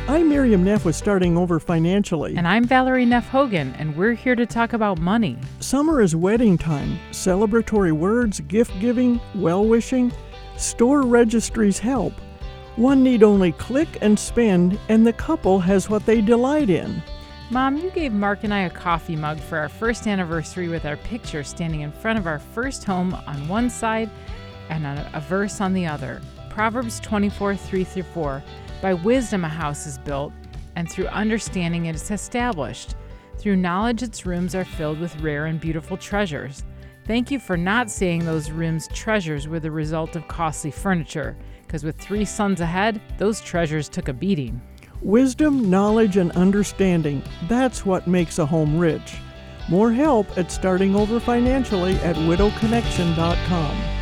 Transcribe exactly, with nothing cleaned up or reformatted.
I'm Miriam Neff with Starting Over Financially. And I'm Valerie Neff Hogan, and we're here to talk about money. Summer is wedding time. Celebratory words, gift giving, well wishing. Store registries help. One need only click and spend, and the couple has what they delight in. Mom, you gave Mark and I a coffee mug for our first anniversary with our picture standing in front of our first home on one side and a, a verse on the other. Proverbs twenty-four, three through four. By wisdom a house is built, and through understanding it is established. Through knowledge its rooms are filled with rare and beautiful treasures. Thank you for not saying those rooms' treasures were the result of costly furniture, because with three sons ahead, those treasures took a beating. Wisdom, knowledge, and understanding. That's what makes a home rich. More help at Starting Over Financially at widow connection dot com.